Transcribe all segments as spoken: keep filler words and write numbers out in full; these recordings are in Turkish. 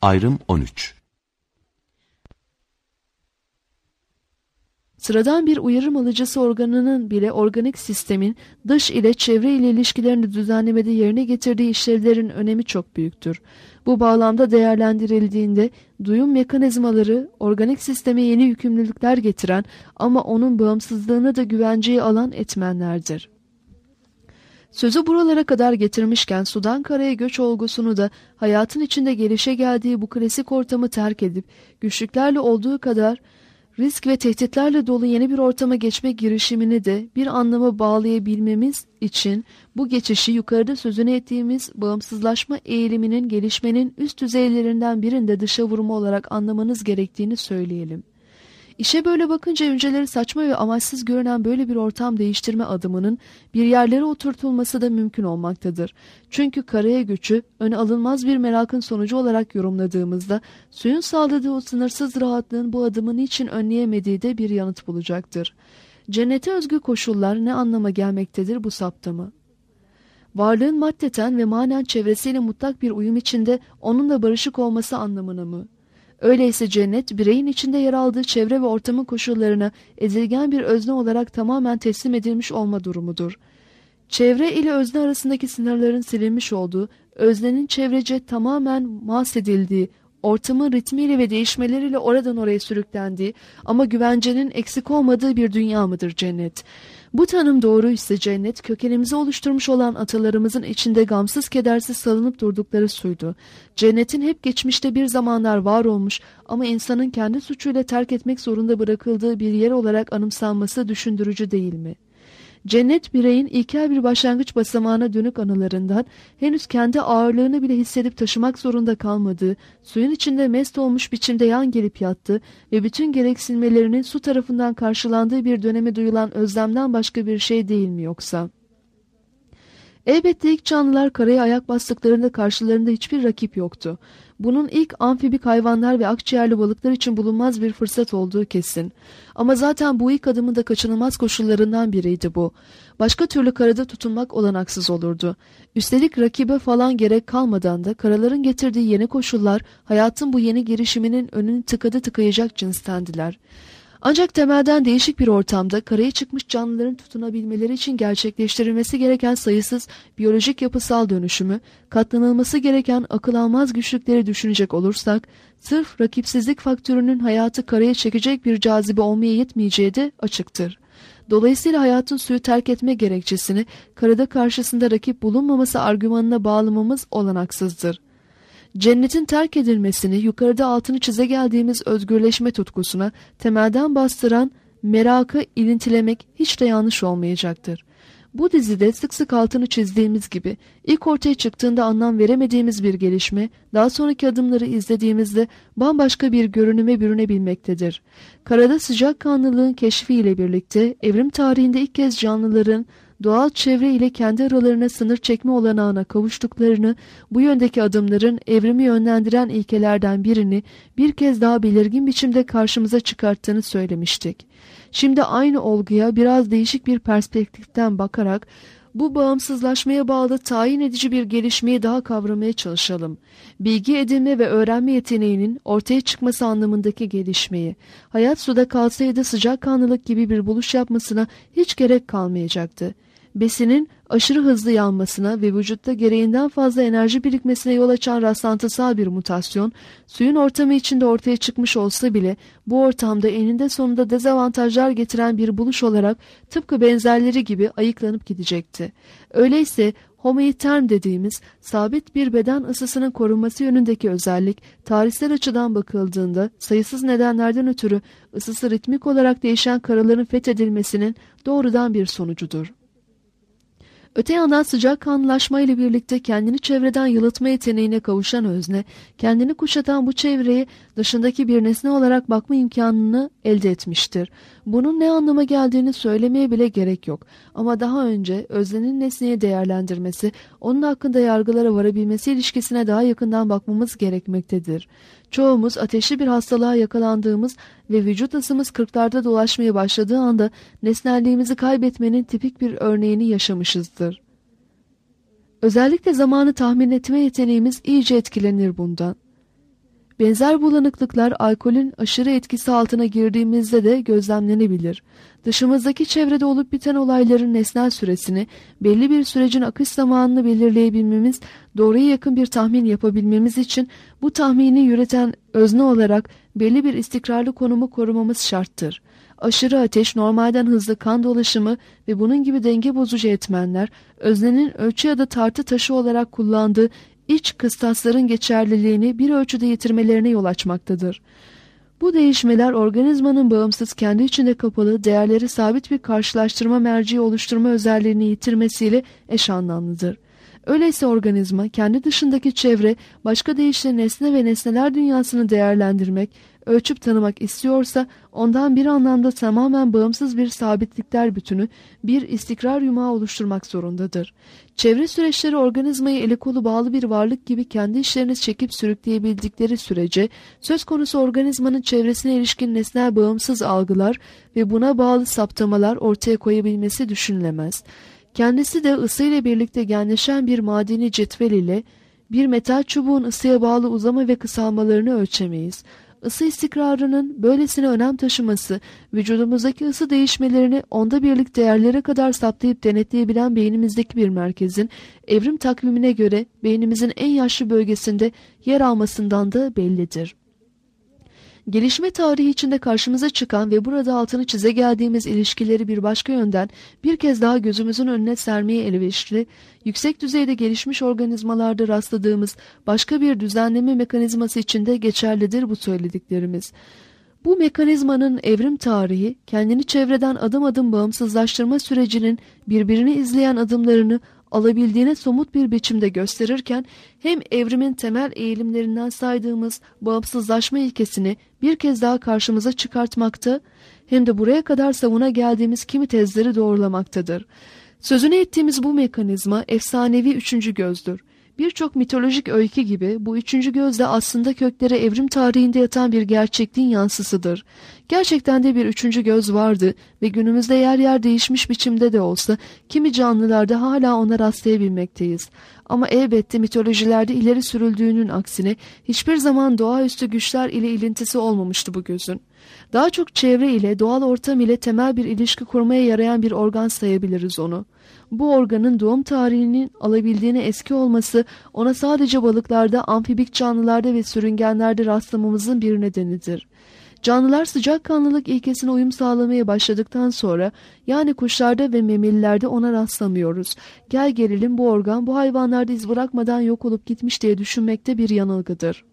Ayrım on üç. Sıradan bir uyarım alıcısı organının bile organik sistemin dış ile çevre ile ilişkilerini düzenlemede yerine getirdiği işlevlerin önemi çok büyüktür. Bu bağlamda değerlendirildiğinde duyum mekanizmaları organik sisteme yeni yükümlülükler getiren ama onun bağımsızlığını da güvenceye alan etmenlerdir. Sözü buralara kadar getirmişken sudan karaya göç olgusunu da hayatın içinde gelişe geldiği bu klasik ortamı terk edip güçlüklerle olduğu kadar risk ve tehditlerle dolu yeni bir ortama geçme girişimini de bir anlama bağlayabilmemiz için bu geçişi yukarıda sözünü ettiğimiz bağımsızlaşma eğiliminin gelişmenin üst düzeylerinden birinde dışa vurma olarak anlamanız gerektiğini söyleyelim. İşe böyle bakınca önceleri saçma ve amaçsız görünen böyle bir ortam değiştirme adımının bir yerlere oturtulması da mümkün olmaktadır. Çünkü karaya göçü öne alınmaz bir merakın sonucu olarak yorumladığımızda suyun sağladığı o sınırsız rahatlığın bu adımı niçin önleyemediği de bir yanıt bulacaktır. Cennete özgü koşullar ne anlama gelmektedir bu saptama? Varlığın maddeten ve manen çevresiyle mutlak bir uyum içinde onunla barışık olması anlamına mı? Öyleyse cennet, bireyin içinde yer aldığı çevre ve ortamın koşullarına edilgen bir özne olarak tamamen teslim edilmiş olma durumudur. Çevre ile özne arasındaki sınırların silinmiş olduğu, öznenin çevrece tamamen mahsedildiği, ortamın ritmiyle ve değişmeleriyle oradan oraya sürüklendiği ama güvencenin eksik olmadığı bir dünya mıdır cennet? Bu tanım doğruysa cennet, kökenimizi oluşturmuş olan atalarımızın içinde gamsız kedersiz salınıp durdukları suydu. Cennetin hep geçmişte bir zamanlar var olmuş ama insanın kendi suçuyla terk etmek zorunda bırakıldığı bir yer olarak anımsanması düşündürücü değil mi? Cennet bireyin ilkel bir başlangıç basamağına dönük anılarından henüz kendi ağırlığını bile hissedip taşımak zorunda kalmadığı, suyun içinde mest olmuş biçimde yan gelip yattı ve bütün gereksinmelerinin su tarafından karşılandığı bir döneme duyulan özlemden başka bir şey değil mi yoksa? Elbette ilk canlılar karaya ayak bastıklarında karşılarında hiçbir rakip yoktu. Bunun ilk amfibik hayvanlar ve akciğerli balıklar için bulunmaz bir fırsat olduğu kesin. Ama zaten bu ilk adımın da kaçınılmaz koşullarından biriydi bu. Başka türlü karada tutunmak olanaksız olurdu. Üstelik rakibe falan gerek kalmadan da karaların getirdiği yeni koşullar hayatın bu yeni girişiminin önünü tıkadı tıkayacak cinstendiler. Ancak temelden değişik bir ortamda karaya çıkmış canlıların tutunabilmeleri için gerçekleştirilmesi gereken sayısız biyolojik yapısal dönüşümü, katlanılması gereken akıl almaz güçlükleri düşünecek olursak, sırf rakipsizlik faktörünün hayatı karaya çekecek bir cazibe olmaya yetmeyeceği de açıktır. Dolayısıyla hayatın suyu terk etme gerekçesini karada karşısında rakip bulunmaması argümanına bağlamamız olanaksızdır. Cennetin terk edilmesini yukarıda altını çize geldiğimiz özgürleşme tutkusuna temelden bastıran merakı ilintilemek hiç de yanlış olmayacaktır. Bu dizide sık sık altını çizdiğimiz gibi ilk ortaya çıktığında anlam veremediğimiz bir gelişme daha sonraki adımları izlediğimizde bambaşka bir görünüme bürünebilmektedir. Karada sıcakkanlılığın keşfiyle birlikte evrim tarihinde ilk kez canlıların doğal çevre ile kendi aralarına sınır çekme olanağına kavuştuklarını, bu yöndeki adımların evrimi yönlendiren ilkelerden birini bir kez daha belirgin biçimde karşımıza çıkarttığını söylemiştik. Şimdi aynı olguya biraz değişik bir perspektiften bakarak bu bağımsızlaşmaya bağlı tayin edici bir gelişmeyi daha kavramaya çalışalım. Bilgi edinme ve öğrenme yeteneğinin ortaya çıkması anlamındaki gelişmeyi, hayat suda kalsaydı sıcakkanlılık gibi bir buluş yapmasına hiç gerek kalmayacaktı. Besinin aşırı hızlı yanmasına ve vücutta gereğinden fazla enerji birikmesine yol açan rastlantısal bir mutasyon, suyun ortamı içinde ortaya çıkmış olsa bile bu ortamda eninde sonunda dezavantajlar getiren bir buluş olarak tıpkı benzerleri gibi ayıklanıp gidecekti. Öyleyse homoiterm dediğimiz sabit bir beden ısısının korunması yönündeki özellik, tarihsel açıdan bakıldığında sayısız nedenlerden ötürü ısısı ritmik olarak değişen karaların fethedilmesinin doğrudan bir sonucudur. Öte yandan sıcakkanlılaşma ile birlikte kendini çevreden yalıtma yeteneğine kavuşan özne, kendini kuşatan bu çevreye dışındaki bir nesne olarak bakma imkanını elde etmiştir. Bunun ne anlama geldiğini söylemeye bile gerek yok. Ama daha önce öznenin nesneyi değerlendirmesi, onun hakkında yargılara varabilmesi ilişkisine daha yakından bakmamız gerekmektedir. Çoğumuz ateşli bir hastalığa yakalandığımız ve vücut ısımız kırklarda dolaşmaya başladığı anda nesnelliğimizi kaybetmenin tipik bir örneğini yaşamışızdır. Özellikle zamanı tahmin etme yeteneğimiz iyice etkilenir bundan. Benzer bulanıklıklar alkolün aşırı etkisi altına girdiğimizde de gözlemlenebilir. Dışımızdaki çevrede olup biten olayların nesnel süresini, belli bir sürecin akış zamanını belirleyebilmemiz, doğruya yakın bir tahmin yapabilmemiz için bu tahmini yürüten özne olarak belli bir istikrarlı konumu korumamız şarttır. Aşırı ateş, normalden hızlı kan dolaşımı ve bunun gibi denge bozucu etmenler, öznenin ölçü ya da tartı taşı olarak kullandığı iç kıstasların geçerliliğini bir ölçüde yitirmelerine yol açmaktadır. Bu değişmeler organizmanın bağımsız, kendi içinde kapalı, değerleri sabit bir karşılaştırma merceği oluşturma özelliğini yitirmesiyle eş anlamlıdır. Öyleyse organizma, kendi dışındaki çevre, başka deyişle nesne ve nesneler dünyasını değerlendirmek, ölçüp tanımak istiyorsa, ondan bir anlamda tamamen bağımsız bir sabitlikler bütünü, bir istikrar yumağı oluşturmak zorundadır. Çevre süreçleri organizmayı eli kolu bağlı bir varlık gibi kendi işlerini çekip sürükleyebildikleri sürece, söz konusu organizmanın çevresine ilişkin nesnel bağımsız algılar ve buna bağlı saptamalar ortaya koyabilmesi düşünülemez. Kendisi de ısı ile birlikte genleşen bir madeni cetvel ile bir metal çubuğun ısıya bağlı uzama ve kısalmalarını ölçemeyiz. Isı istikrarının böylesine önem taşıması, vücudumuzdaki ısı değişmelerini onda birlik değerlere kadar saptayıp denetleyebilen beynimizdeki bir merkezin, evrim takvimine göre beynimizin en yaşlı bölgesinde yer almasından da bellidir. Gelişme tarihi içinde karşımıza çıkan ve burada altını çize geldiğimiz ilişkileri bir başka yönden bir kez daha gözümüzün önüne sermeye elverişli, yüksek düzeyde gelişmiş organizmalarda rastladığımız başka bir düzenleme mekanizması içinde geçerlidir bu söylediklerimiz. Bu mekanizmanın evrim tarihi, kendini çevreden adım adım bağımsızlaştırma sürecinin birbirini izleyen adımlarını alabildiğine somut bir biçimde gösterirken, hem evrimin temel eğilimlerinden saydığımız bağımsızlaşma ilkesini bir kez daha karşımıza çıkartmakta, hem de buraya kadar savuna geldiğimiz kimi tezleri doğrulamaktadır. Sözünü ettiğimiz bu mekanizma efsanevi üçüncü gözdür. Birçok mitolojik öykü gibi bu üçüncü göz de aslında kökleri evrim tarihinde yatan bir gerçekliğin yansısıdır. Gerçekten de bir üçüncü göz vardı ve günümüzde yer yer değişmiş biçimde de olsa kimi canlılarda hala ona rastlayabilmekteyiz. Ama elbette mitolojilerde ileri sürüldüğünün aksine hiçbir zaman doğaüstü güçler ile ilintisi olmamıştı bu gözün. Daha çok çevre ile, doğal ortam ile temel bir ilişki kurmaya yarayan bir organ sayabiliriz onu. Bu organın doğum tarihinin alabildiğine eski olması, ona sadece balıklarda, amfibik canlılarda ve sürüngenlerde rastlamamızın bir nedenidir. Canlılar sıcakkanlılık ilkesine uyum sağlamaya başladıktan sonra, yani kuşlarda ve memelilerde ona rastlamıyoruz. Gel gelelim bu organ bu hayvanlarda iz bırakmadan yok olup gitmiş diye düşünmekte bir yanılgıdır.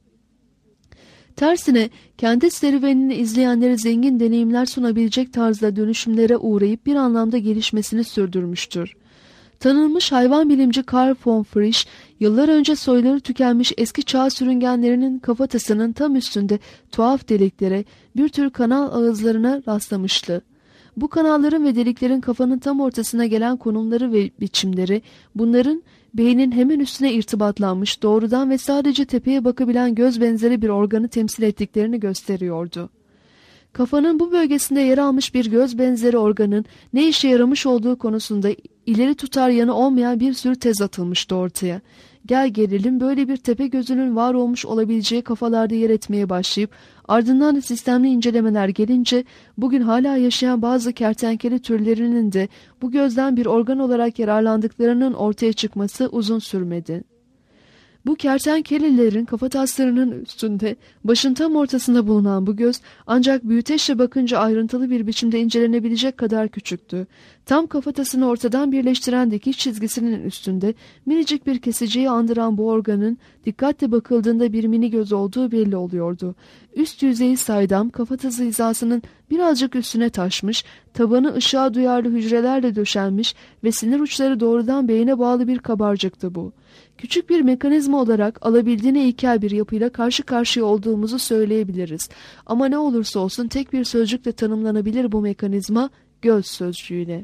Tersine kendi serüvenini izleyenlere zengin deneyimler sunabilecek tarzda dönüşümlere uğrayıp bir anlamda gelişmesini sürdürmüştür. Tanınmış hayvan bilimci Carl von Frisch, yıllar önce soyları tükenmiş eski çağ sürüngenlerinin kafatasının tam üstünde tuhaf deliklere, bir tür kanal ağızlarına rastlamıştı. Bu kanalların ve deliklerin kafanın tam ortasına gelen konumları ve biçimleri, bunların beynin hemen üstüne irtibatlanmış, doğrudan ve sadece tepeye bakabilen göz benzeri bir organı temsil ettiklerini gösteriyordu. Kafanın bu bölgesinde yer almış bir göz benzeri organın ne işe yaramış olduğu konusunda ileri tutar yanı olmayan bir sürü tez atılmıştı ortaya. Gel gelelim böyle bir tepe gözünün var olmuş olabileceği kafalarda yer etmeye başlayıp ardından da sistemli incelemeler gelince bugün hala yaşayan bazı kertenkele türlerinin de bu gözden bir organ olarak yararlandıklarının ortaya çıkması uzun sürmedi. Bu kertenkelelerin kafataslarının üstünde, başın tam ortasında bulunan bu göz ancak büyüteçle bakınca ayrıntılı bir biçimde incelenebilecek kadar küçüktü. Tam kafatasını ortadan birleştiren dikiş çizgisinin üstünde minicik bir kesiciyi andıran bu organın dikkatle bakıldığında bir mini göz olduğu belli oluyordu. Üst yüzeyi saydam, kafatası hizasının birazcık üstüne taşmış, tabanı ışığa duyarlı hücrelerle döşenmiş ve sinir uçları doğrudan beyine bağlı bir kabarcıktı bu. Küçük bir mekanizma olarak alabildiğine ilkel bir yapıyla karşı karşıya olduğumuzu söyleyebiliriz. Ama ne olursa olsun tek bir sözcükle tanımlanabilir bu mekanizma, göz sözcüğüyle.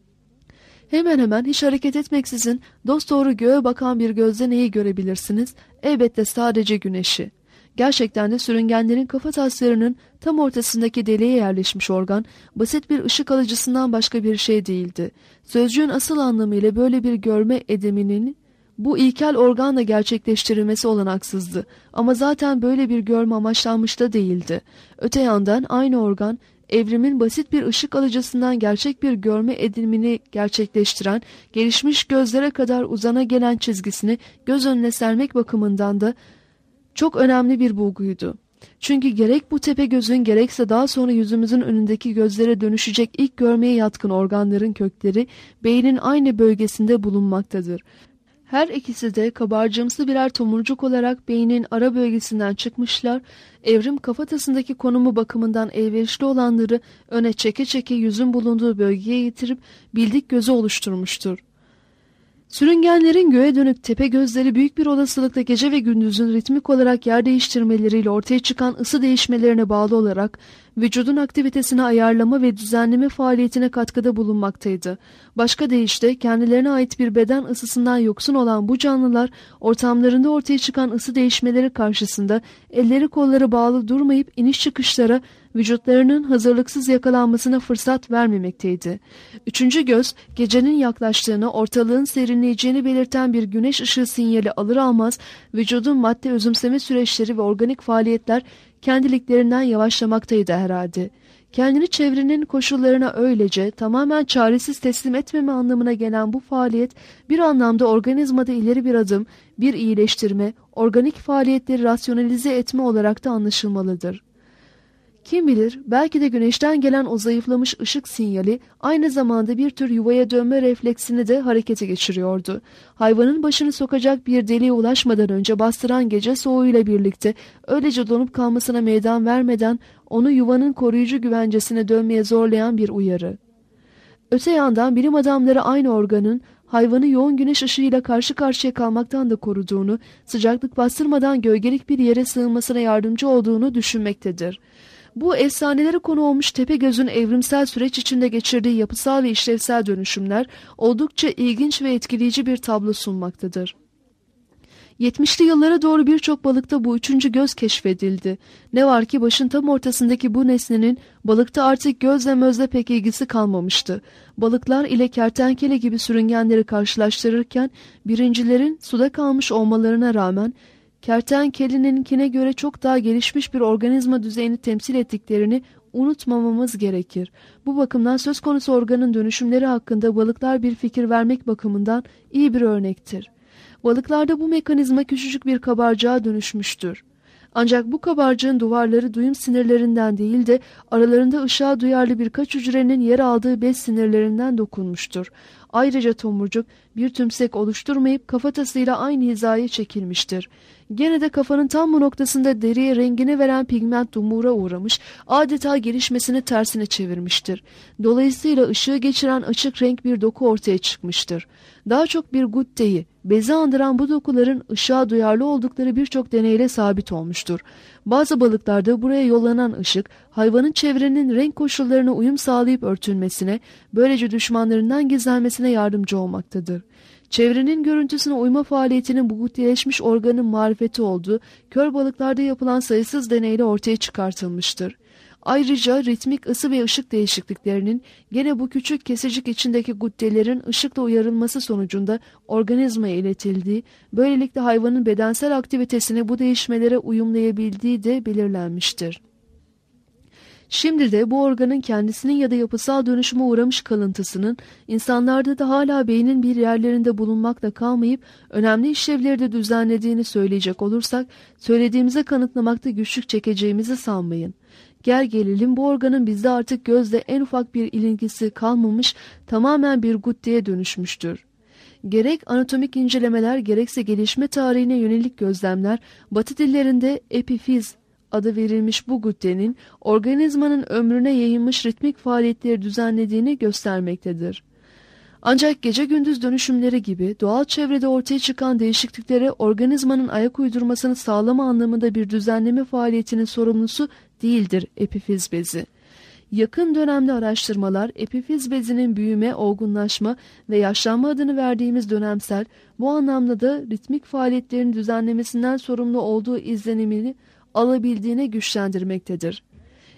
Hemen hemen hiç hareket etmeksizin dosdoğru göğe bakan bir gözle neyi görebilirsiniz? Elbette sadece güneşi. Gerçekten de sürüngenlerin kafa taslarının tam ortasındaki deliğe yerleşmiş organ, basit bir ışık alıcısından başka bir şey değildi. Sözcüğün asıl anlamıyla böyle bir görme edeminin bu ilkel organla gerçekleştirilmesi olanaksızdı. Ama zaten böyle bir görme amaçlanmış da değildi. Öte yandan aynı organ, evrimin basit bir ışık alıcısından gerçek bir görme edinimini gerçekleştiren, gelişmiş gözlere kadar uzana gelen çizgisini göz önüne sermek bakımından da çok önemli bir bulguydu. Çünkü gerek bu tepe gözün gerekse daha sonra yüzümüzün önündeki gözlere dönüşecek ilk görmeye yatkın organların kökleri beynin aynı bölgesinde bulunmaktadır. Her ikisi de kabarcığımsı birer tomurcuk olarak beynin ara bölgesinden çıkmışlar, evrim kafatasındaki konumu bakımından elverişli olanları öne çeke çeke yüzün bulunduğu bölgeye getirip bildik gözü oluşturmuştur. Sürüngenlerin göğe dönük tepe gözleri büyük bir olasılıkla gece ve gündüzün ritmik olarak yer değiştirmeleriyle ortaya çıkan ısı değişmelerine bağlı olarak vücudun aktivitesini ayarlama ve düzenleme faaliyetine katkıda bulunmaktaydı. Başka deyişle kendilerine ait bir beden ısısından yoksun olan bu canlılar ortamlarında ortaya çıkan ısı değişmeleri karşısında elleri kolları bağlı durmayıp iniş çıkışlara, vücutlarının hazırlıksız yakalanmasına fırsat vermemekteydi. Üçüncü göz, gecenin yaklaştığını, ortalığın serinleyeceğini belirten bir güneş ışığı sinyali alır almaz, vücudun madde özümseme süreçleri ve organik faaliyetler kendiliklerinden yavaşlamaktaydı herhalde. Kendini çevrenin koşullarına öylece tamamen çaresiz teslim etmeme anlamına gelen bu faaliyet bir anlamda organizmada ileri bir adım, bir iyileştirme, organik faaliyetleri rasyonalize etme olarak da anlaşılmalıdır. Kim bilir, belki de güneşten gelen o zayıflamış ışık sinyali aynı zamanda bir tür yuvaya dönme refleksini de harekete geçiriyordu. Hayvanın başını sokacak bir deliğe ulaşmadan önce bastıran gece soğuğuyla birlikte öylece donup kalmasına meydan vermeden onu yuvanın koruyucu güvencesine dönmeye zorlayan bir uyarı. Öte yandan bilim adamları aynı organın hayvanı yoğun güneş ışığıyla karşı karşıya kalmaktan da koruduğunu, sıcaklık bastırmadan gölgelik bir yere sığınmasına yardımcı olduğunu düşünmektedir. Bu efsanelere konu olmuş Tepegöz'ün evrimsel süreç içinde geçirdiği yapısal ve işlevsel dönüşümler oldukça ilginç ve etkileyici bir tablo sunmaktadır. yetmişli yıllara doğru birçok balıkta bu üçüncü göz keşfedildi. Ne var ki başın tam ortasındaki bu nesnenin balıkta artık gözle mözle pek ilgisi kalmamıştı. Balıklar ile kertenkele gibi sürüngenleri karşılaştırırken birincilerin suda kalmış olmalarına rağmen kertenkeleninkine göre çok daha gelişmiş bir organizma düzeyini temsil ettiklerini unutmamamız gerekir. Bu bakımdan söz konusu organın dönüşümleri hakkında balıklar bir fikir vermek bakımından iyi bir örnektir. Balıklarda bu mekanizma küçücük bir kabarcığa dönüşmüştür. Ancak bu kabarcığın duvarları duyum sinirlerinden değil de aralarında ışığa duyarlı birkaç hücrenin yer aldığı bez sinirlerinden dokunmuştur. Ayrıca tomurcuk bir tümsek oluşturmayıp kafatasıyla aynı hizaya çekilmiştir. Gene de kafanın tam bu noktasında deriye rengini veren pigment dumura uğramış, adeta gelişmesini tersine çevirmiştir. Dolayısıyla ışığı geçiren açık renk bir doku ortaya çıkmıştır. Daha çok bir gutteyi, bezi andıran bu dokuların ışığa duyarlı oldukları birçok deneyle sabit olmuştur. Bazı balıklarda buraya yollanan ışık, hayvanın çevrenin renk koşullarına uyum sağlayıp örtülmesine, böylece düşmanlarından gizlenmesine yardımcı olmaktadır. Çevrenin görüntüsüne uyma faaliyetinin bu guttileşmiş organın marifeti olduğu, kör balıklarda yapılan sayısız deneyle ortaya çıkartılmıştır. Ayrıca ritmik ısı ve ışık değişikliklerinin gene bu küçük kesecik içindeki guddelerin ışıkla uyarılması sonucunda organizmaya iletildiği, böylelikle hayvanın bedensel aktivitesini bu değişmelere uyumlayabildiği de belirlenmiştir. Şimdi de bu organın kendisinin ya da yapısal dönüşüme uğramış kalıntısının insanlarda da hala beynin bir yerlerinde bulunmakla kalmayıp önemli işlevleri de düzenlediğini söyleyecek olursak, söylediğimize kanıtlamakta güçlük çekeceğimizi sanmayın. Gel gelelim bu organın bizde artık gözle en ufak bir ilgisi kalmamış, tamamen bir guddeye dönüşmüştür. Gerek anatomik incelemeler gerekse gelişme tarihine yönelik gözlemler, Batı dillerinde epifiz adı verilmiş bu guddenin organizmanın ömrüne yayılmış ritmik faaliyetleri düzenlediğini göstermektedir. Ancak gece gündüz dönüşümleri gibi doğal çevrede ortaya çıkan değişikliklere organizmanın ayak uydurmasını sağlama anlamında bir düzenleme faaliyetinin sorumlusu değildir epifiz bezi. Yakın dönemde araştırmalar epifiz bezinin büyüme, olgunlaşma ve yaşlanma adını verdiğimiz dönemsel, bu anlamda da ritmik faaliyetlerin düzenlemesinden sorumlu olduğu izlenimini alabildiğine güçlendirmektedir.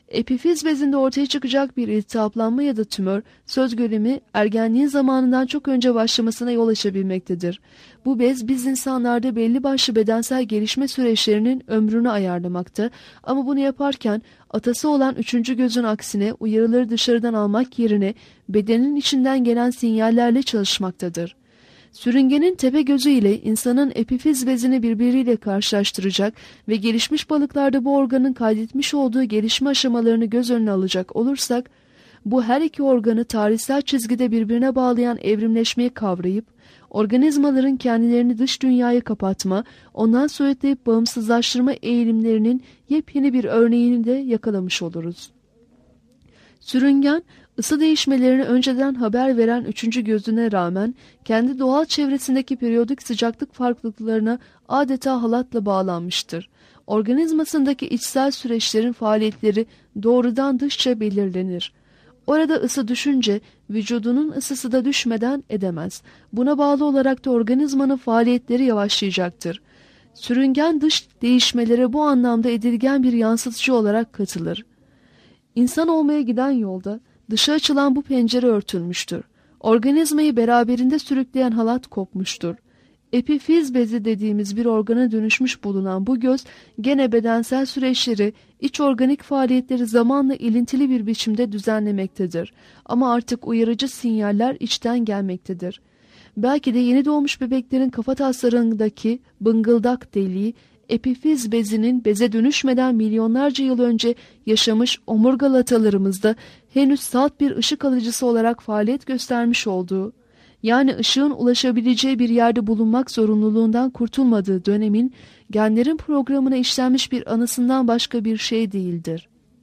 Epifiz bezinde ortaya çıkacak bir iltihaplanma ya da tümör, söz gelimi ergenliğin zamanından çok önce başlamasına yol açabilmektedir. Bu bez biz insanlarda belli başlı bedensel gelişme süreçlerinin ömrünü ayarlamakta ama bunu yaparken atası olan üçüncü gözün aksine uyarıları dışarıdan almak yerine bedenin içinden gelen sinyallerle çalışmaktadır. Sürüngenin tepe gözü ile insanın epifiz bezini birbiriyle karşılaştıracak ve gelişmiş balıklarda bu organın kaydetmiş olduğu gelişme aşamalarını göz önüne alacak olursak, bu her iki organı tarihsel çizgide birbirine bağlayan evrimleşmeyi kavrayıp, organizmaların kendilerini dış dünyaya kapatma, ondan soyutlayıp bağımsızlaştırma eğilimlerinin yepyeni bir örneğini de yakalamış oluruz. Sürüngen, ısı değişmelerini önceden haber veren üçüncü gözüne rağmen kendi doğal çevresindeki periyodik sıcaklık farklılıklarına adeta halatla bağlanmıştır. Organizmasındaki içsel süreçlerin faaliyetleri doğrudan dışça belirlenir. Orada ısı düşünce vücudunun ısısı da düşmeden edemez. Buna bağlı olarak da organizmanın faaliyetleri yavaşlayacaktır. Sürüngen dış değişmelere bu anlamda edilgen bir yansıtıcı olarak katılır. İnsan olmaya giden yolda dışa açılan bu pencere örtülmüştür. Organizmayı beraberinde sürükleyen halat kopmuştur. Epifiz bezi dediğimiz bir organa dönüşmüş bulunan bu göz gene bedensel süreçleri, iç organik faaliyetleri zamanla ilintili bir biçimde düzenlemektedir. Ama artık uyarıcı sinyaller içten gelmektedir. Belki de yeni doğmuş bebeklerin kafataslarındaki bıngıldak deliği, epifiz bezinin beze dönüşmeden milyonlarca yıl önce yaşamış omurgalı atalarımızda henüz salt bir ışık alıcısı olarak faaliyet göstermiş olduğu, yani ışığın ulaşabileceği bir yerde bulunmak zorunluluğundan kurtulmadığı dönemin genlerin programına işlenmiş bir anısından başka bir şey değildir.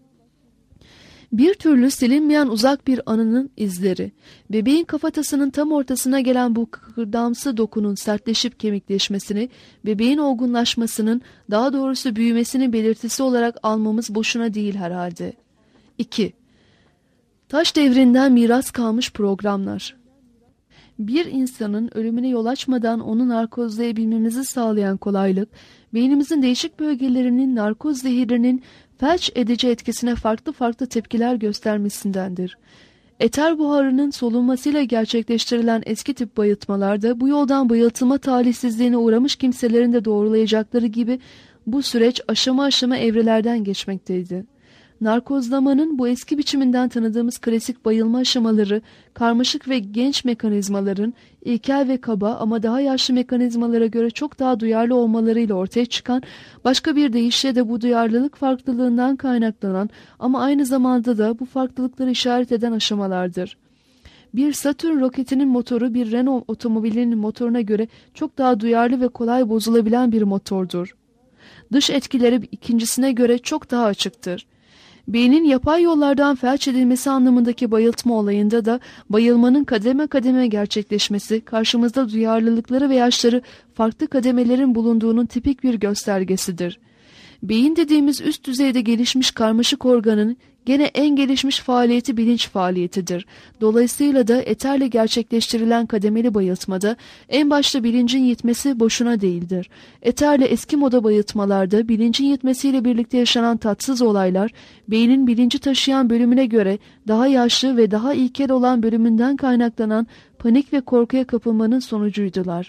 Bir türlü silinmeyen uzak bir anının izleri, bebeğin kafatasının tam ortasına gelen bu kıkırdamsı dokunun sertleşip kemikleşmesini, bebeğin olgunlaşmasının, daha doğrusu büyümesinin belirtisi olarak almamız boşuna değil herhalde. iki. Taş devrinden miras kalmış programlar. Bir insanın ölümüne yol açmadan onu narkozlayabilmemizi sağlayan kolaylık, beynimizin değişik bölgelerinin narkoz zehirlerinin felç edici etkisine farklı farklı tepkiler göstermesindendir. Eter buharının solunmasıyla gerçekleştirilen eski tip bayıltmalarda bu yoldan bayıltılma talihsizliğine uğramış kimselerin de doğrulayacakları gibi bu süreç aşama aşama evrelerden geçmekteydi. Narkozlamanın bu eski biçiminden tanıdığımız klasik bayılma aşamaları, karmaşık ve genç mekanizmaların ilkel ve kaba ama daha yaşlı mekanizmalara göre çok daha duyarlı olmalarıyla ortaya çıkan, başka bir deyişle de bu duyarlılık farklılığından kaynaklanan ama aynı zamanda da bu farklılıkları işaret eden aşamalardır. Bir Saturn roketinin motoru bir Renault otomobilinin motoruna göre çok daha duyarlı ve kolay bozulabilen bir motordur. Dış etkileri ikincisine göre çok daha açıktır. Beynin yapay yollardan felç edilmesi anlamındaki bayıltma olayında da bayılmanın kademe kademe gerçekleşmesi, karşımızda duyarlılıkları ve yaşları farklı kademelerin bulunduğunun tipik bir göstergesidir. Beyin dediğimiz üst düzeyde gelişmiş karmaşık organın gene en gelişmiş faaliyeti bilinç faaliyetidir. Dolayısıyla da eterle gerçekleştirilen kademeli bayıltmada en başta bilincin yitmesi boşuna değildir. Eterle eski moda bayıltmalarda bilincin yitmesiyle birlikte yaşanan tatsız olaylar, beynin bilinci taşıyan bölümüne göre daha yaşlı ve daha ilkel olan bölümünden kaynaklanan panik ve korkuya kapılmanın sonucuydular.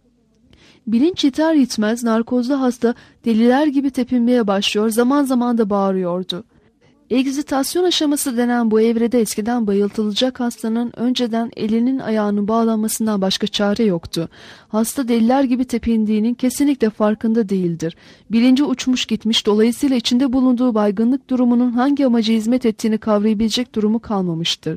Bilinç yiter yitmez narkozlu hasta deliler gibi tepinmeye başlıyor, zaman zaman da bağırıyordu. Egzitasyon aşaması denen bu evrede eskiden bayıltılacak hastanın önceden elinin ayağının bağlanmasından başka çare yoktu. Hasta deliler gibi tepindiğinin kesinlikle farkında değildir. Bilinci uçmuş gitmiş, dolayısıyla içinde bulunduğu baygınlık durumunun hangi amaca hizmet ettiğini kavrayabilecek durumu kalmamıştır.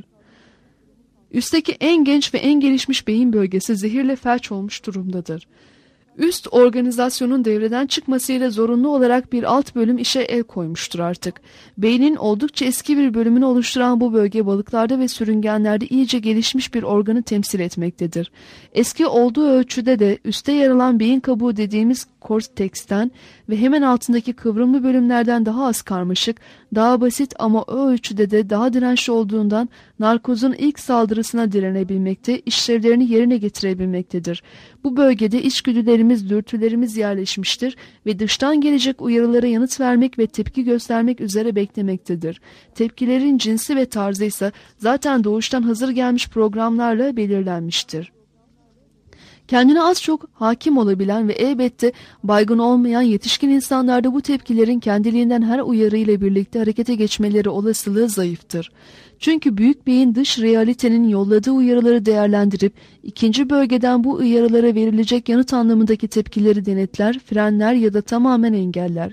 Üstteki en genç ve en gelişmiş beyin bölgesi zehirle felç olmuş durumdadır. Üst organizasyonun devreden çıkmasıyla zorunlu olarak bir alt bölüm işe el koymuştur artık. Beynin oldukça eski bir bölümünü oluşturan bu bölge balıklarda ve sürüngenlerde iyice gelişmiş bir organı temsil etmektedir. Eski olduğu ölçüde de üstte yer alan beyin kabuğu dediğimiz korteksten ve hemen altındaki kıvrımlı bölümlerden daha az karmaşık, daha basit ama o ölçüde de daha dirençli olduğundan narkozun ilk saldırısına direnebilmekte, işlevlerini yerine getirebilmektedir. Bu bölgede içgüdülerimiz, dürtülerimiz yerleşmiştir ve dıştan gelecek uyarılara yanıt vermek ve tepki göstermek üzere beklemektedir. Tepkilerin cinsi ve tarzı ise zaten doğuştan hazır gelmiş programlarla belirlenmiştir. Kendine az çok hakim olabilen ve elbette baygın olmayan yetişkin insanlarda bu tepkilerin kendiliğinden her uyarı ile birlikte harekete geçmeleri olasılığı zayıftır. Çünkü büyük beyin dış realitenin yolladığı uyarıları değerlendirip ikinci bölgeden bu uyarılara verilecek yanıt anlamındaki tepkileri denetler, frenler ya da tamamen engeller.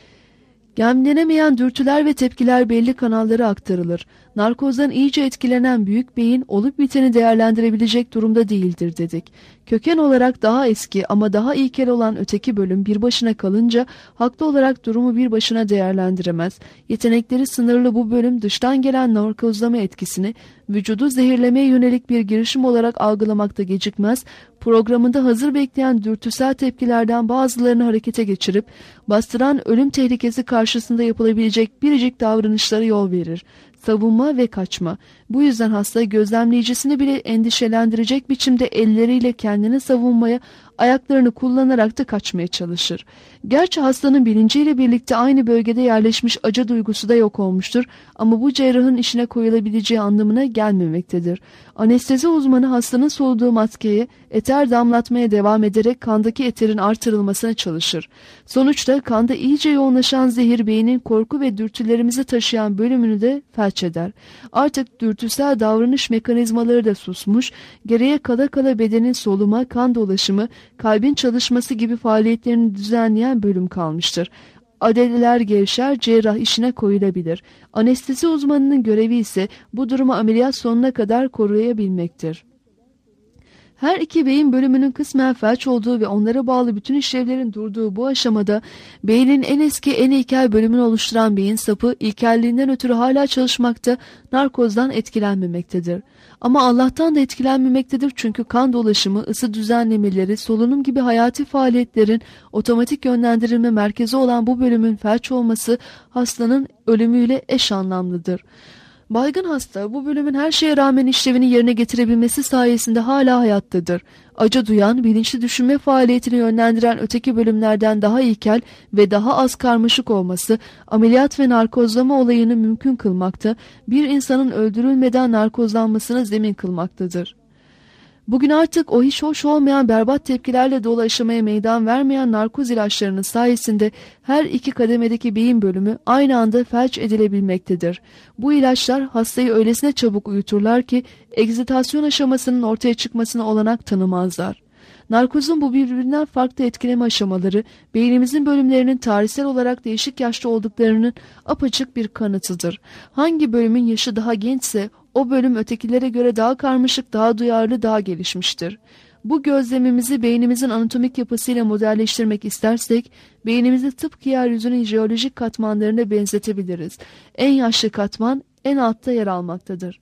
Gemlenemeyen dürtüler ve tepkiler belli kanallara aktarılır. Narkozdan iyice etkilenen büyük beyin olup biteni değerlendirebilecek durumda değildir dedik. Köken olarak daha eski ama daha ilkel olan öteki bölüm bir başına kalınca haklı olarak durumu bir başına değerlendiremez. Yetenekleri sınırlı bu bölüm dıştan gelen narkozlama etkisini vücudu zehirlemeye yönelik bir girişim olarak algılamakta gecikmez, programında hazır bekleyen dürtüsel tepkilerden bazılarını harekete geçirip bastıran ölüm tehlikesi karşısında yapılabilecek biricik davranışlara yol verir. Savunma ve kaçma. Bu yüzden hasta gözlemleyicisini bile endişelendirecek biçimde elleriyle kendini savunmaya, ayaklarını kullanarak da kaçmaya çalışır. Gerçi hastanın bilinciyle birlikte aynı bölgede yerleşmiş acı duygusu da yok olmuştur ama bu cerrahın işine koyulabileceği anlamına gelmemektedir. Anestezi uzmanı hastanın soluduğu maskeye eter damlatmaya devam ederek kandaki eterin artırılmasına çalışır. Sonuçta kanda iyice yoğunlaşan zehir beynin korku ve dürtülerimizi taşıyan bölümünü de felç eder. Artık dürtüsel davranış mekanizmaları da susmuş, geriye kala kala bedenin soluma, kan dolaşımı, kalbin çalışması gibi faaliyetlerini düzenleyen bölüm kalmıştır. Adaleler gevşer, cerrah işine koyulabilir. Anestezi uzmanının görevi ise bu durumu ameliyat sonuna kadar koruyabilmektir. Her iki beyin bölümünün kısmen felç olduğu ve onlara bağlı bütün işlevlerin durduğu bu aşamada beynin en eski en ilkel bölümünü oluşturan beyin sapı ilkelliğinden ötürü hala çalışmakta, narkozdan etkilenmemektedir. Ama Allah'tan da etkilenmemektedir çünkü kan dolaşımı, ısı düzenlemeleri, solunum gibi hayati faaliyetlerin otomatik yönlendirilme merkezi olan bu bölümün felç olması hastanın ölümüyle eş anlamlıdır. Baygın hasta bu bölümün her şeye rağmen işlevini yerine getirebilmesi sayesinde hala hayattadır. Acı duyan, bilinçli düşünme faaliyetini yönlendiren öteki bölümlerden daha ilkel ve daha az karmaşık olması ameliyat ve narkozlama olayını mümkün kılmakta, bir insanın öldürülmeden narkozlanmasına zemin kılmaktadır. Bugün artık o hiç hoş olmayan berbat tepkilerle dolu aşamaya meydan vermeyen narkoz ilaçlarının sayesinde her iki kademedeki beyin bölümü aynı anda felç edilebilmektedir. Bu ilaçlar hastayı öylesine çabuk uyuturlar ki egzitasyon aşamasının ortaya çıkmasına olanak tanımazlar. Narkozun bu birbirinden farklı etkileme aşamaları beynimizin bölümlerinin tarihsel olarak değişik yaşta olduklarının apaçık bir kanıtıdır. Hangi bölümün yaşı daha gençse o bölüm ötekilere göre daha karmaşık, daha duyarlı, daha gelişmiştir. Bu gözlemimizi beynimizin anatomik yapısıyla modelleştirmek istersek, beynimizi tıpkı yeryüzünün jeolojik katmanlarına benzetebiliriz. En yaşlı katman en altta yer almaktadır.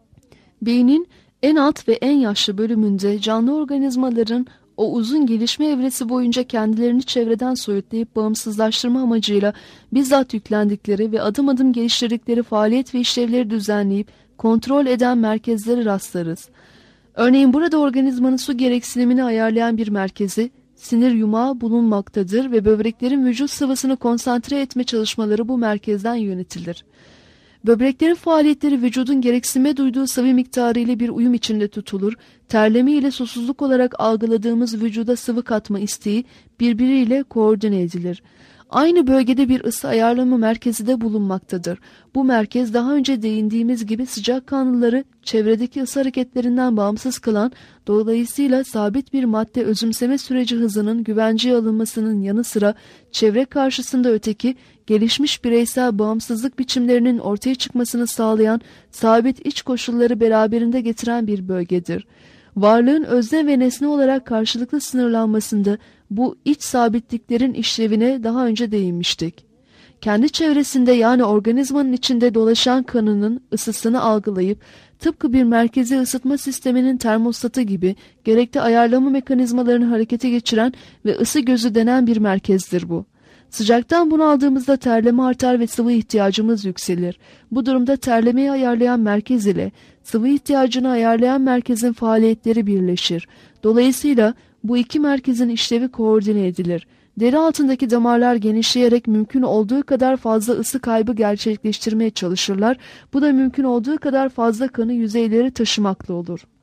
Beynin en alt ve en yaşlı bölümünde canlı organizmaların o uzun gelişme evresi boyunca kendilerini çevreden soyutlayıp bağımsızlaştırma amacıyla bizzat yüklendikleri ve adım adım geliştirdikleri faaliyet ve işlevleri düzenleyip kontrol eden merkezleri rastlarız. Örneğin burada organizmanın su gereksinimini ayarlayan bir merkezi, sinir yumağı bulunmaktadır ve böbreklerin vücut sıvısını konsantre etme çalışmaları bu merkezden yönetilir. Böbreklerin faaliyetleri vücudun gereksinime duyduğu sıvı miktarı ile bir uyum içinde tutulur, terleme ile susuzluk olarak algıladığımız vücuda sıvı katma isteği birbiriyle koordine edilir. Aynı bölgede bir ısı ayarlama merkezi de bulunmaktadır. Bu merkez daha önce değindiğimiz gibi sıcakkanlıları çevredeki ısı hareketlerinden bağımsız kılan, dolayısıyla sabit bir madde özümseme süreci hızının güvenceye alınmasının yanı sıra çevre karşısında öteki, gelişmiş bireysel bağımsızlık biçimlerinin ortaya çıkmasını sağlayan sabit iç koşulları beraberinde getiren bir bölgedir. Varlığın özne ve nesne olarak karşılıklı sınırlanmasında bu iç sabitliklerin işlevine daha önce değinmiştik. Kendi çevresinde yani organizmanın içinde dolaşan kanının ısısını algılayıp tıpkı bir merkezi ısıtma sisteminin termostatı gibi gerekli ayarlama mekanizmalarını harekete geçiren ve ısı gözü denen bir merkezdir bu. Sıcaktan bunaldığımızda terleme artar ve sıvı ihtiyacımız yükselir. Bu durumda terlemeyi ayarlayan merkez ile sıvı ihtiyacını ayarlayan merkezin faaliyetleri birleşir. Dolayısıyla bu iki merkezin işlevi koordine edilir. Deri altındaki damarlar genişleyerek mümkün olduğu kadar fazla ısı kaybı gerçekleştirmeye çalışırlar. Bu da mümkün olduğu kadar fazla kanı yüzeyleri taşımakla olur.